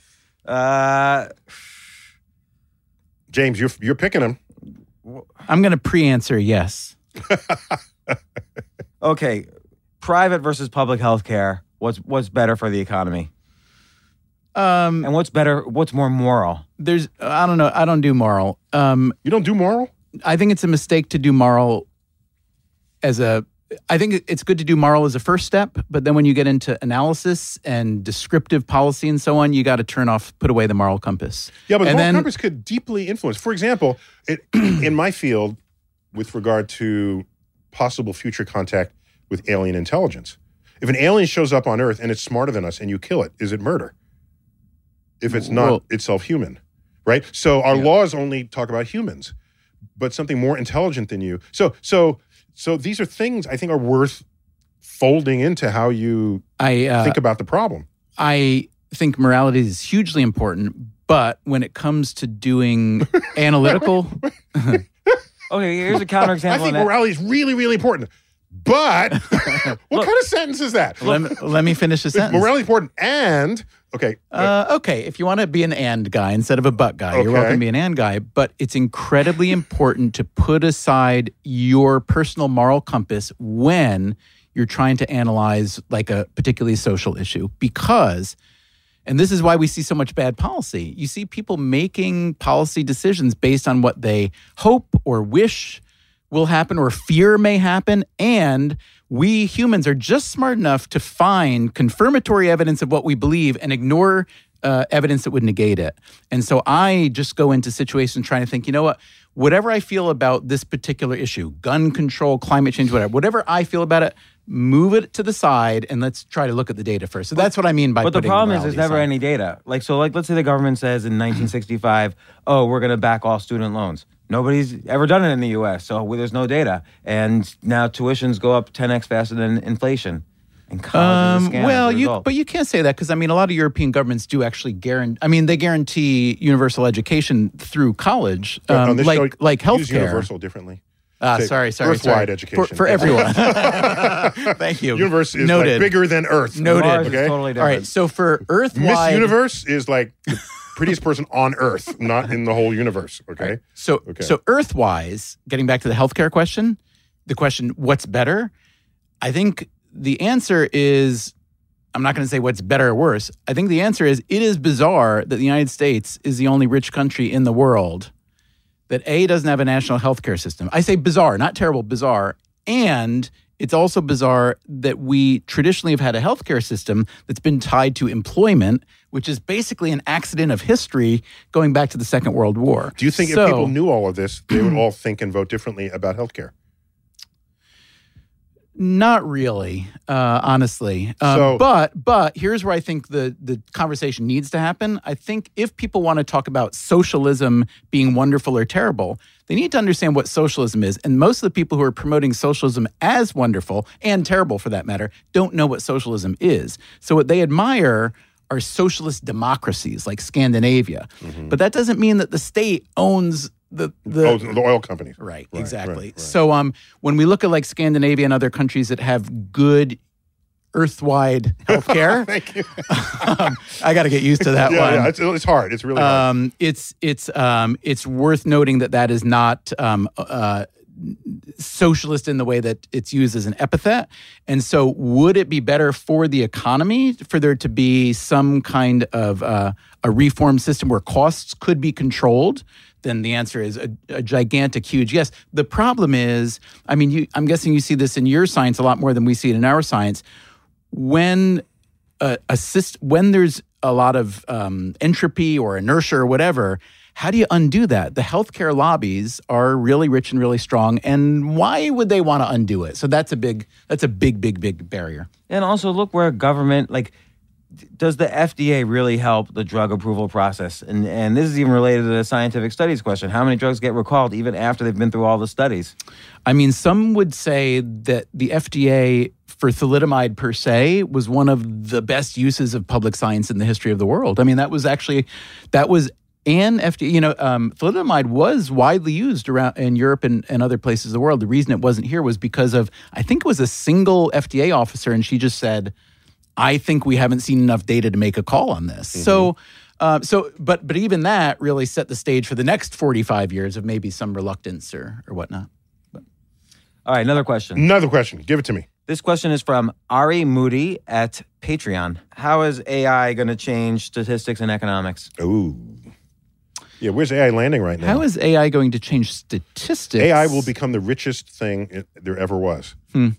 James, you're picking them. I'm going to pre-answer yes. Okay, private versus public health care. What's better for the economy? And what's better? What's more moral? I don't know. I don't do moral. You don't do moral? I think it's a mistake to do moral I think it's good to do moral as a first step, but then when you get into analysis and descriptive policy and so on, you got to put away the moral compass. Yeah, but the and moral then, compass could deeply influence. For example, in my field, with regard to possible future contact with alien intelligence, if an alien shows up on Earth and it's smarter than us and you kill it, is it murder? If it's not itself human, right? So our laws only talk about humans, but something more intelligent than you. So these are things I think are worth folding into how you think about the problem. I think morality is hugely important, but when it comes to doing analytical... Okay, here's a counterexample. I think morality is really, really important. But what kind of sentence is that? Let me finish the sentence. Morality is important and... Okay. Okay, if you want to be an and guy instead of a but guy, you're welcome to be an and guy. But it's incredibly important to put aside your personal moral compass when you're trying to analyze like a particularly social issue. Because, and this is why we see so much bad policy, you see people making policy decisions based on what they hope or wish will happen or fear may happen, and we humans are just smart enough to find confirmatory evidence of what we believe and ignore evidence that would negate it. And so I just go into situations trying to think, you know what, whatever I feel about this particular issue, gun control, climate change, whatever I feel about it, move it to the side and let's try to look at the data first. So that's what I mean by. But the problem is, there's never any data. Let's say the government says in 1965, we're going to back all student loans. Nobody's ever done it in the U.S., so there's no data. And now tuitions go up 10x faster than inflation. And college is a scam but you can't say that because, I mean, a lot of European governments do actually they guarantee universal education through college, like healthcare. Use universal differently. Sorry. Earth-wide education. For everyone. Thank you. Universe is like bigger than Earth. Noted. Mars Okay? is totally different. All right, so for Earth-wide... Miss Universe is like the prettiest person on Earth, not in the whole universe, okay? Right. So Earth-wise, getting back to the healthcare question, the question, what's better? I think the answer is, I'm not going to say what's better or worse. I think the answer is, it is bizarre that the United States is the only rich country in the world that A, doesn't have a national healthcare system. I say bizarre, not terrible, bizarre. And it's also bizarre that we traditionally have had a healthcare system that's been tied to employment, which is basically an accident of history going back to the Second World War. Do you think if people knew all of this, they would all think and vote differently about healthcare? Not really, honestly. But here's where I think the conversation needs to happen. I think if people want to talk about socialism being wonderful or terrible, they need to understand what socialism is. And most of the people who are promoting socialism as wonderful, and terrible for that matter, don't know what socialism is. So what they admire are socialist democracies like Scandinavia. Mm-hmm. But that doesn't mean that the state owns the oil companies. Right, exactly. Right. So when we look at like Scandinavia and other countries that have good earth-wide healthcare, Thank you. I got to get used to that one. Yeah, it's hard. It's really hard. It's worth noting that is not socialist in the way that it's used as an epithet. And so would it be better for the economy for there to be some kind of a reform system where costs could be controlled? Then the answer is a gigantic, huge yes. The problem is, I mean, I'm guessing you see this in your science a lot more than we see it in our science. When there's a lot of entropy or inertia or whatever, how do you undo that? The healthcare lobbies are really rich and really strong, and why would they want to undo it? So that's a big barrier. And also look where government, like, does the FDA really help the drug approval process? And this is even related to the scientific studies question. How many drugs get recalled even after they've been through all the studies? I mean, some would say that the FDA for thalidomide per se was one of the best uses of public science in the history of the world. I mean, that was an FDA, thalidomide was widely used around in Europe and other places of the world. The reason it wasn't here was because of, I think it was a single FDA officer, and she just said, I think we haven't seen enough data to make a call on this. But even that really set the stage for the next 45 years of maybe some reluctance or whatnot. All right, another question. Give it to me. This question is from Ari Moody at Patreon. How is AI going to change statistics and economics? Ooh. Yeah, where's AI landing right now? How is AI going to change statistics? AI will become the richest thing there ever was.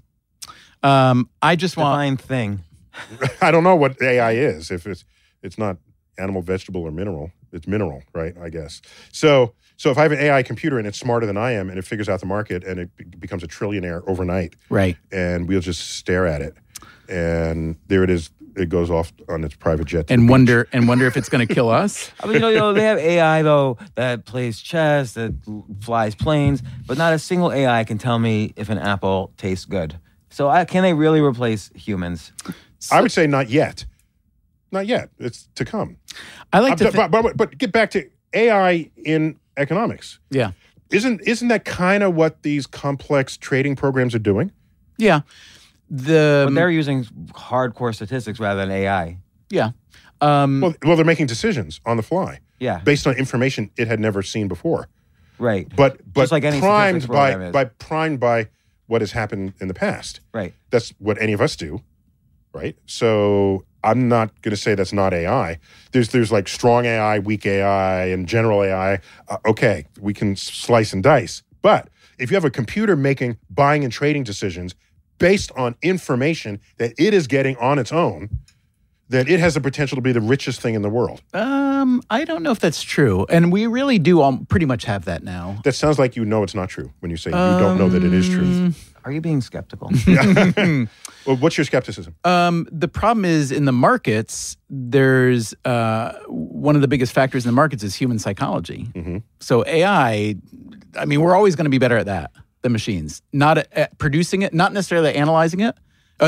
I just Define thing. I don't know what AI is. If it's not animal, vegetable, or mineral, it's mineral, right? I guess. So if I have an AI computer and it's smarter than I am, and it figures out the market, and it becomes a trillionaire overnight, right? And we'll just stare at it, and there it is. It goes off on its private jet to and the wonder beach. if it's going to kill us. I mean, they have AI though that plays chess, that flies planes, but not a single AI can tell me if an apple tastes good. So can they really replace humans? I would say not yet. Not yet. It's to come. I like to but get back to AI in economics. Yeah. Isn't that kind of what these complex trading programs are doing? Yeah. But they're using hardcore statistics rather than AI. Yeah. Well, they're making decisions on the fly. Yeah. Based on information it had never seen before. Right. But just like any primed program by what has happened in the past. Right. That's what any of us do. Right. So I'm not going to say that's not AI. There's like strong AI, weak AI, and general AI. Okay, we can slice and dice. But if you have a computer making buying and trading decisions based on information that it is getting on its own, then it has the potential to be the richest thing in the world. I don't know if that's true. And we really do pretty much have that now. That sounds like you know it's not true when you say you don't know that it is true. Are you being skeptical? Well, what's your skepticism? The problem is in the markets, there's one of the biggest factors in the markets is human psychology. Mm-hmm. So AI, I mean, we're always going to be better at that than machines. Not at producing it, not necessarily analyzing it.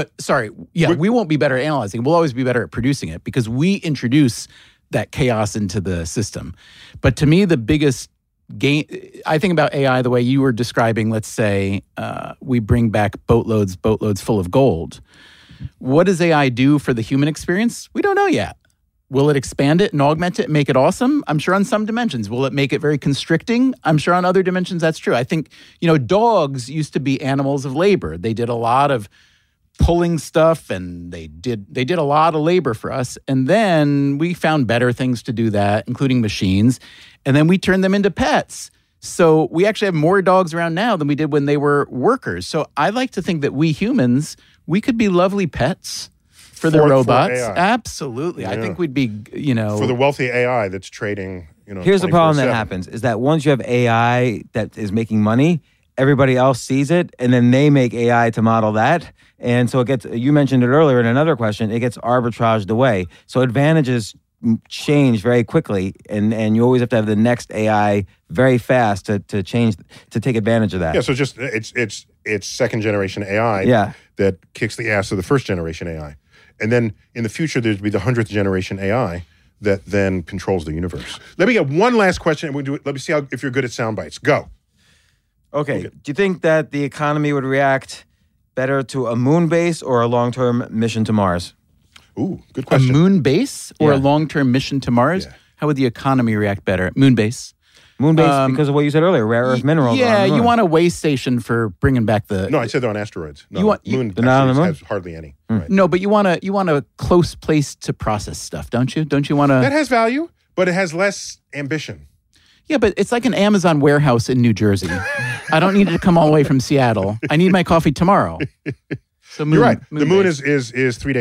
We won't be better at analyzing it. We'll always be better at producing it because we introduce that chaos into the system. But to me, the biggest gain, I think about AI the way you were describing, let's say we bring back boatloads full of gold. What does AI do for the human experience? We don't know yet. Will it expand it and augment it and make it awesome? I'm sure on some dimensions. Will it make it very constricting? I'm sure on other dimensions that's true. I think, dogs used to be animals of labor. They did a lot of pulling stuff and they did a lot of labor for us. And then we found better things to do that, including machines. And then we turned them into pets. So we actually have more dogs around now than we did when they were workers. So I like to think that we humans, we could be lovely pets for the robots. For AI. Absolutely. Yeah. I think we'd be, for the wealthy AI that's trading, Here's the problem that happens is that once you have AI that is making money, everybody else sees it, and then they make AI to model that. And so it gets, you mentioned it earlier in another question, it gets arbitraged away. So advantages change very quickly, and you always have to have the next AI very fast to take advantage of that. Yeah, so just it's second generation AI that kicks the ass of the first generation AI. And then in the future, there'd be the 100th generation AI that then controls the universe. Let me get one last question, and let me see if you're good at sound bites. Go. Okay. Do you think that the economy would react better to a moon base or a long-term mission to Mars? Ooh, good question. A moon base or a long-term mission to Mars? Yeah. How would the economy react better? Moon base. Moon base because of what you said earlier, rare earth minerals. Yeah, you want a way station for bringing back the... No, I said they're on asteroids. No, moon has hardly any. Right. No, but you want a close place to process stuff, don't you? Don't you want to... That has value, but it has less ambition. Yeah, but it's like an Amazon warehouse in New Jersey. I don't need it to come all the way from Seattle. I need my coffee tomorrow. So You're right. The moon is 3 days away.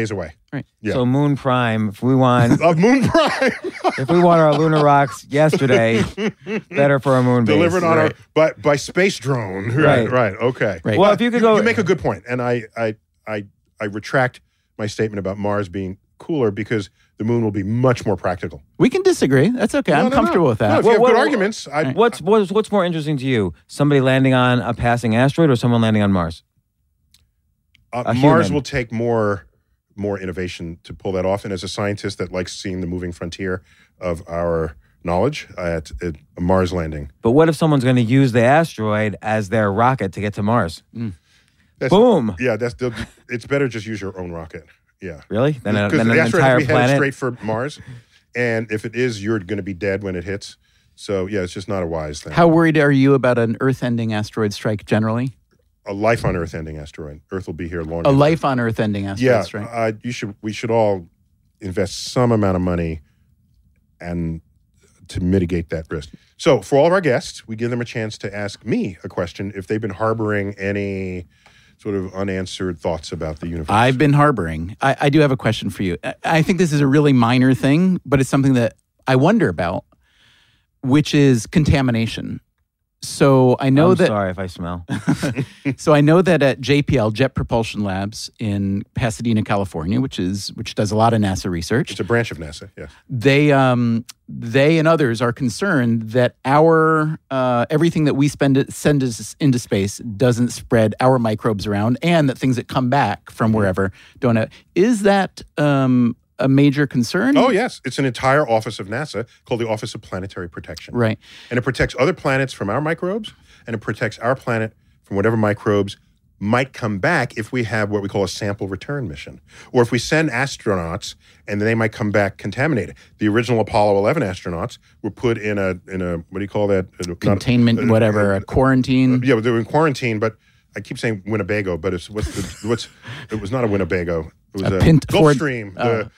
Right. Yeah. So Moon Prime, if we want Of Moon Prime. if we want our lunar rocks yesterday, better for a moon base. Delivered on Right. by space drone. Right. Right. Okay. Right. Well, if you could go, You make a good point, and I retract my statement about Mars being cooler because the moon will be much more practical. We can disagree. That's okay. I'm comfortable with No, that. if you have What- good what- arguments, what's more interesting to you? Somebody landing on a passing asteroid or someone landing on Mars? A Mars human. will take more innovation to pull that off. And as a scientist that likes seeing the moving frontier of our knowledge, a Mars landing. But what if someone's going to use the asteroid as their rocket to get to Mars? Boom. Yeah, it's better just use your own rocket. Yeah. Really? Than Because an the asteroid entire has to be headed planet? straight for Mars. And if it is, you're going to be dead when it hits. So, yeah, it's just not a wise thing. How worried are you about an Earth-ending asteroid strike generally? A life on Earth ending asteroid. Earth will be here longer. A life on Earth-ending asteroid Yeah, strike. we should all invest some amount of money and to mitigate that risk. So for all of our guests, we give them a chance to ask me a question if they've been harboring any sort of unanswered thoughts about the universe. I've been harboring. I do have a question for you. I think this is a really minor thing, but it's something that I wonder about, which is contamination. So I know I'm that. sorry if I smell. So I know that at JPL, Jet Propulsion Labs in Pasadena, California, which does a lot of NASA research, It's a branch of NASA, yes. they and others are concerned that our everything that we send us into space doesn't spread our microbes around, and that things that come back from wherever don't. Is that a major concern? Oh, yes. It's an entire office of NASA called the Office of Planetary Protection. Right. And it protects other planets from our microbes, and it protects our planet from whatever microbes might come back if we have what we call a sample return mission, or if we send astronauts and they might come back contaminated. The original Apollo 11 astronauts were put in a what do you call that? Containment, a quarantine. Yeah, they were in quarantine, but I keep saying Winnebago, but it was not a Winnebago. It was a Gulfstream.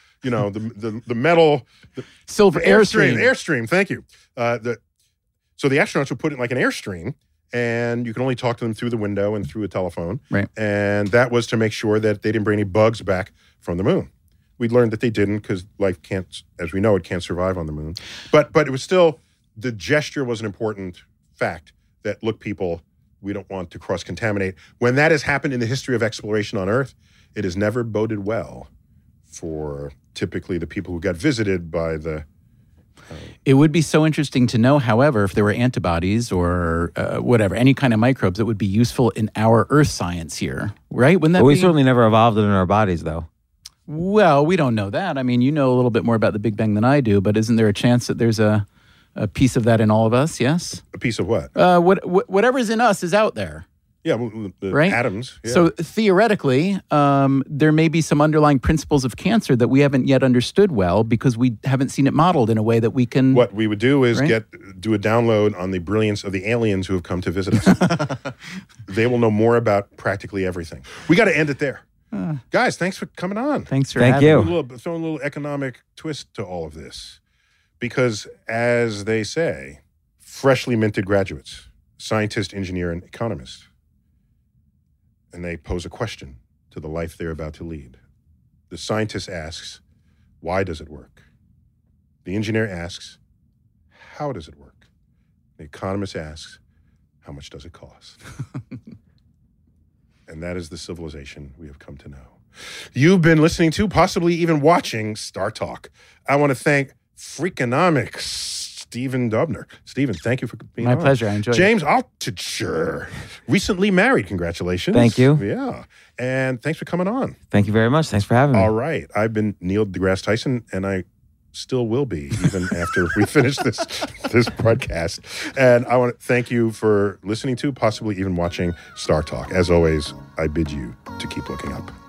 The metal Silver Airstream. Airstream. Thank you. So the astronauts were put in like an Airstream, and you can only talk to them through the window and through a telephone. Right. And that was to make sure that they didn't bring any bugs back from the moon. We learned that they didn't because life can't, as we know, it can't survive on the moon. But it was still, the gesture was an important fact that, look, people, we don't want to cross-contaminate. When that has happened in the history of exploration on Earth, it has never boded well for typically the people who got visited by the... It would be so interesting to know, however, if there were antibodies or whatever, any kind of microbes that would be useful in our Earth science here, right? Wouldn't that Well, we be? certainly never evolved it in our bodies, though. Well, we don't know that. I mean, you know a little bit more about the Big Bang than I do, but isn't there a chance that there's a piece of that in all of us? Yes. A piece of what? Whatever's in us is out there. Yeah, the Right? atoms. Yeah. So theoretically, there may be some underlying principles of cancer that we haven't yet understood well because we haven't seen it modeled in a way that we can. What we would do is Right? do a download on the brilliance of the aliens who have come to visit us. They will know more about practically everything. We got to end it there. Guys, thanks for coming on. Thanks for Thank having you. me. Throwing a little economic twist to all of this. Because as they say, freshly minted graduates, scientist, engineer, and economist, and they pose a question to the life they're about to lead. The scientist asks, why does it work? The engineer asks, how does it work? The economist asks, how much does it cost? And that is the civilization we have come to know. You've been listening to, possibly even watching, Star Talk. I want to thank Freakonomics, Stephen Dubner. Stephen, thank you for being My on. pleasure. I enjoyed it. James Altucher, recently married. Congratulations. Thank you. Yeah. And thanks for coming on. Thank you very much. Thanks for having me. All right. I've been Neil deGrasse Tyson, and I still will be even after we finish this broadcast. And I want to thank you for listening to, possibly even watching Star Talk. As always, I bid you to keep looking up.